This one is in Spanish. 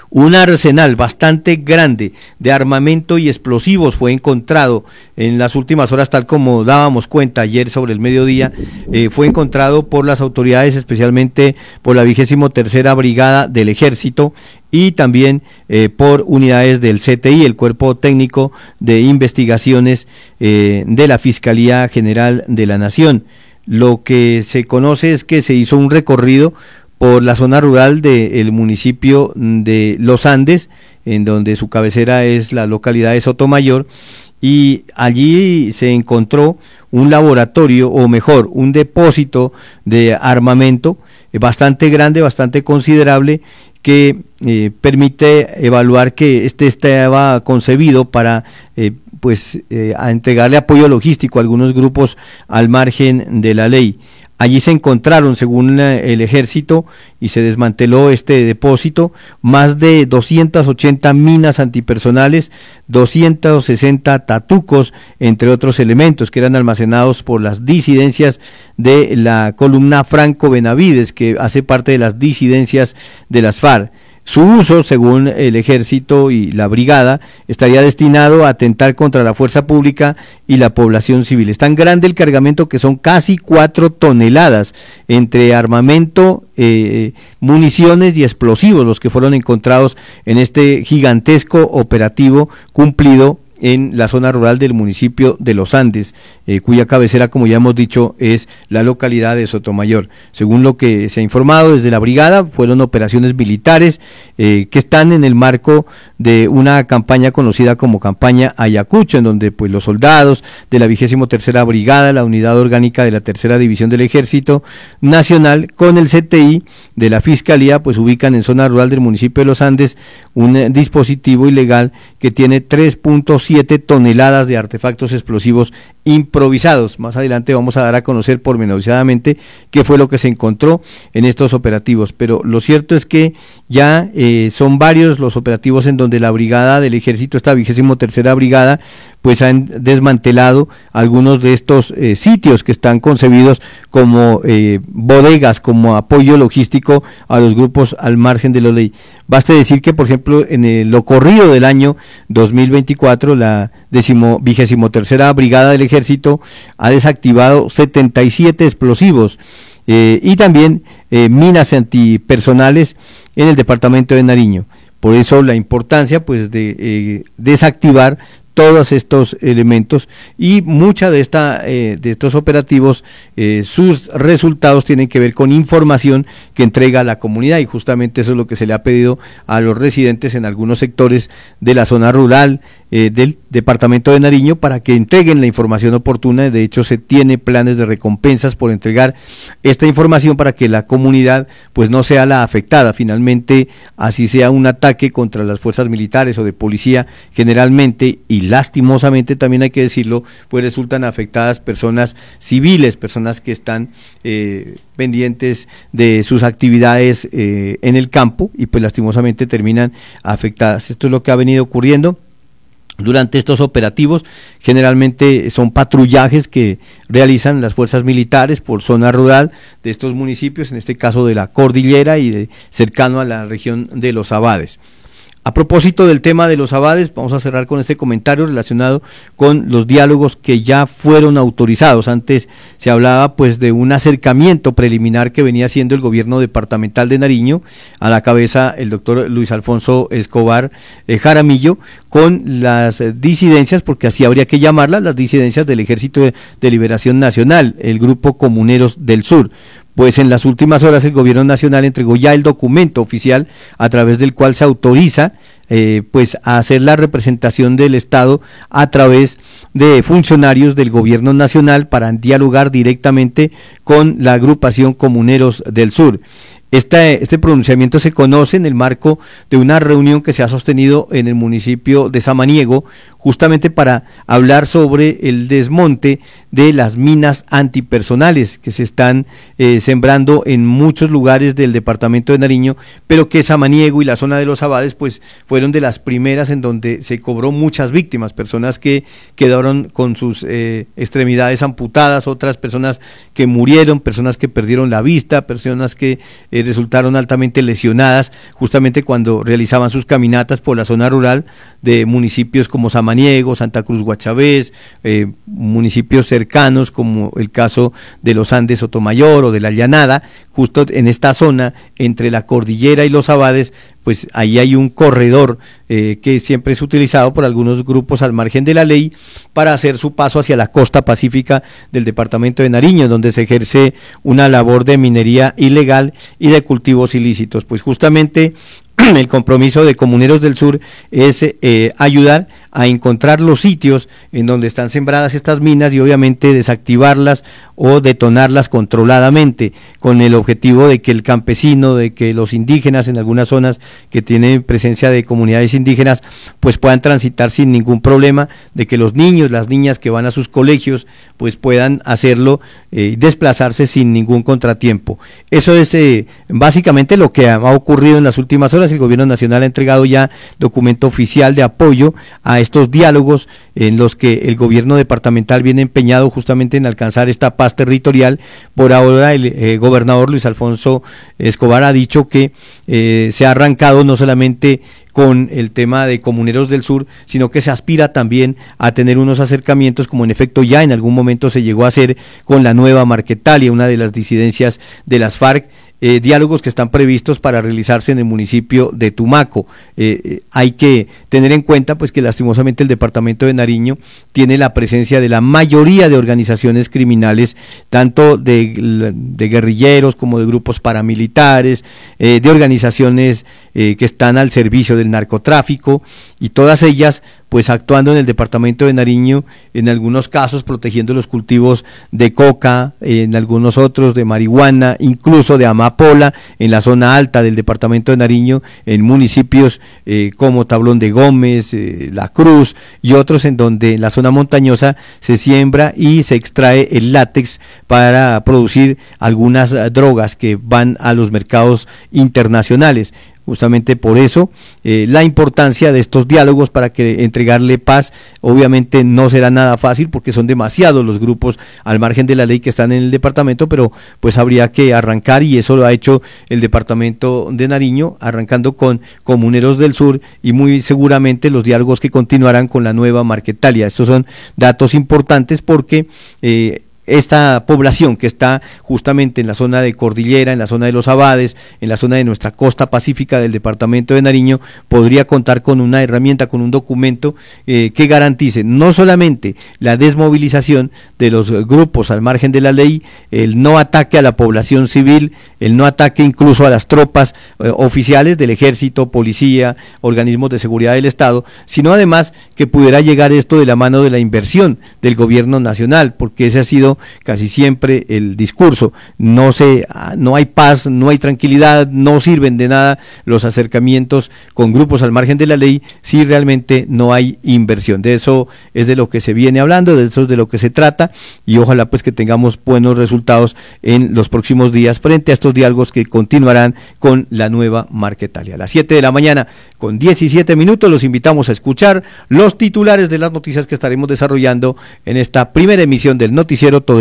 Un arsenal bastante grande de armamento y explosivos fue encontrado en las últimas horas, tal como dábamos cuenta ayer sobre el mediodía. Fue encontrado por las autoridades, especialmente por la 23ª Brigada del Ejército y también por unidades del CTI, el Cuerpo Técnico de Investigaciones de la Fiscalía General de la Nación. Lo que se conoce es que se hizo un recorrido por la zona rural del municipio de Los Andes, en donde su cabecera es la localidad de Sotomayor, y allí se encontró un laboratorio, o mejor, un depósito de armamento bastante grande, bastante considerable, que permite evaluar que estaba concebido para a entregarle apoyo logístico a algunos grupos al margen de la ley. Allí se encontraron, según el ejército, y se desmanteló este depósito, más de 280 minas antipersonales, 260 tatucos, entre otros elementos que eran almacenados por las disidencias de la columna Franco Benavides, que hace parte de las disidencias de las FARC. Su uso, según el ejército y la brigada, estaría destinado a atentar contra la fuerza pública y la población civil. Es tan grande el cargamento que son casi 4 toneladas entre armamento, municiones y explosivos los que fueron encontrados en este gigantesco operativo cumplido en la zona rural del municipio de Los Andes, cuya cabecera, como ya hemos dicho, es la localidad de Sotomayor. Según lo que se ha informado desde la brigada, fueron operaciones militares que están en el marco de una campaña conocida como campaña Ayacucho, en donde pues los soldados de la 23ª Brigada, la unidad orgánica de la 3ª División del Ejército Nacional, con el CTI de la Fiscalía, pues ubican en zona rural del municipio de Los Andes un dispositivo ilegal que tiene 3.7 toneladas de artefactos explosivos improvisados. Más adelante vamos a dar a conocer pormenorizadamente qué fue lo que se encontró en estos operativos, pero lo cierto es que ya son varios los operativos en donde la brigada del ejército, esta 23ª Brigada, pues han desmantelado algunos de estos sitios que están concebidos como bodegas, como apoyo logístico a los grupos al margen de la ley. Baste decir que, por ejemplo, en lo corrido del año 2024, la 23ª Brigada del Ejército ha desactivado 77 explosivos y también minas antipersonales en el departamento de Nariño. Por eso la importancia pues de desactivar todos estos elementos, y mucha de estos operativos, sus resultados tienen que ver con información que entrega la comunidad, y justamente eso es lo que se le ha pedido a los residentes en algunos sectores de la zona rural del departamento de Nariño, para que entreguen la información oportuna. De hecho, se tiene planes de recompensas por entregar esta información para que la comunidad pues no sea la afectada. Finalmente, así sea un ataque contra las fuerzas militares o de policía, generalmente y lastimosamente también hay que decirlo, pues resultan afectadas personas civiles, personas que están pendientes de sus actividades en el campo, y pues lastimosamente terminan afectadas. Esto es lo que ha venido ocurriendo durante estos operativos. Generalmente son patrullajes que realizan las fuerzas militares por zona rural de estos municipios, en este caso de la cordillera y cercano a la región de los Abades. A propósito del tema de los Abades, vamos a cerrar con este comentario relacionado con los diálogos que ya fueron autorizados. Antes se hablaba pues de un acercamiento preliminar que venía haciendo el gobierno departamental de Nariño, a la cabeza el doctor Luis Alfonso Escobar Jaramillo, con las disidencias, porque así habría que llamarlas, las disidencias del Ejército de Liberación Nacional, el Grupo Comuneros del Sur. Pues en las últimas horas el gobierno nacional entregó ya el documento oficial a través del cual se autoriza pues a hacer la representación del Estado a través de funcionarios del gobierno nacional para dialogar directamente con la agrupación Comuneros del Sur. Este pronunciamiento se conoce en el marco de una reunión que se ha sostenido en el municipio de Samaniego, justamente para hablar sobre el desmonte de las minas antipersonales que se están sembrando en muchos lugares del departamento de Nariño, pero que Samaniego y la zona de los Abades pues fueron de las primeras en donde se cobró muchas víctimas, personas que quedaron con sus extremidades amputadas, otras personas que murieron, personas que perdieron la vista, personas que resultaron altamente lesionadas justamente cuando realizaban sus caminatas por la zona rural de municipios como Samaniego, Santa Cruz Guachavés, municipios cercanos como el caso de los Andes Sotomayor o de la Llanada, justo en esta zona entre la cordillera y los Abades, pues ahí hay un corredor que siempre es utilizado por algunos grupos al margen de la ley para hacer su paso hacia la costa pacífica del departamento de Nariño, donde se ejerce una labor de minería ilegal y de cultivos ilícitos. Pues justamente el compromiso de Comuneros del Sur es ayudar a encontrar los sitios en donde están sembradas estas minas y obviamente desactivarlas o detonarlas controladamente, con el objetivo de que el campesino, de que los indígenas en algunas zonas que tienen presencia de comunidades indígenas, pues puedan transitar sin ningún problema, de que los niños, las niñas que van a sus colegios, pues puedan hacerlo y desplazarse sin ningún contratiempo. Eso es básicamente lo que ha ocurrido en las últimas horas. El gobierno nacional ha entregado ya documento oficial de apoyo a estos diálogos en los que el gobierno departamental viene empeñado justamente en alcanzar esta paz territorial. Por ahora el gobernador Luis Alfonso Escobar ha dicho que se ha arrancado no solamente con el tema de Comuneros del Sur, sino que se aspira también a tener unos acercamientos, como en efecto ya en algún momento se llegó a hacer con la Nueva Marquetalia, una de las disidencias de las FARC, diálogos que están previstos para realizarse en el municipio de Tumaco. Hay que tener en cuenta pues que lastimosamente el departamento de Nariño tiene la presencia de la mayoría de organizaciones criminales, tanto de guerrilleros como de grupos paramilitares, de organizaciones que están al servicio del narcotráfico, y todas ellas pues actuando en el departamento de Nariño, en algunos casos protegiendo los cultivos de coca, en algunos otros de marihuana, incluso de amapola, en la zona alta del departamento de Nariño, en municipios como Tablón de Gómez, La Cruz y otros en donde en la zona montañosa se siembra y se extrae el látex para producir algunas drogas que van a los mercados internacionales. Justamente por eso la importancia de estos diálogos para que entregarle paz. Obviamente no será nada fácil porque son demasiados los grupos al margen de la ley que están en el departamento, pero pues habría que arrancar, y eso lo ha hecho el departamento de Nariño, arrancando con Comuneros del Sur y muy seguramente los diálogos que continuarán con la Nueva Marquetalia. Estos son datos importantes porque esta población que está justamente en la zona de Cordillera, en la zona de los Abades, en la zona de nuestra costa pacífica del departamento de Nariño, podría contar con una herramienta, con un documento que garantice no solamente la desmovilización de los grupos al margen de la ley, el no ataque a la población civil, el no ataque incluso a las tropas oficiales del ejército, policía, organismos de seguridad del Estado, sino además que pudiera llegar esto de la mano de la inversión del gobierno nacional, porque ese ha sido casi siempre el discurso. No hay paz, no hay tranquilidad, no sirven de nada los acercamientos con grupos al margen de la ley si realmente no hay inversión. De eso es de lo que se viene hablando, de eso es de lo que se trata, y ojalá pues que tengamos buenos resultados en los próximos días frente a estos diálogos que continuarán con la Nueva Marquetalia. A las 7 de la mañana con 17 minutos los invitamos a escuchar los titulares de las noticias que estaremos desarrollando en esta primera emisión del noticiero Todo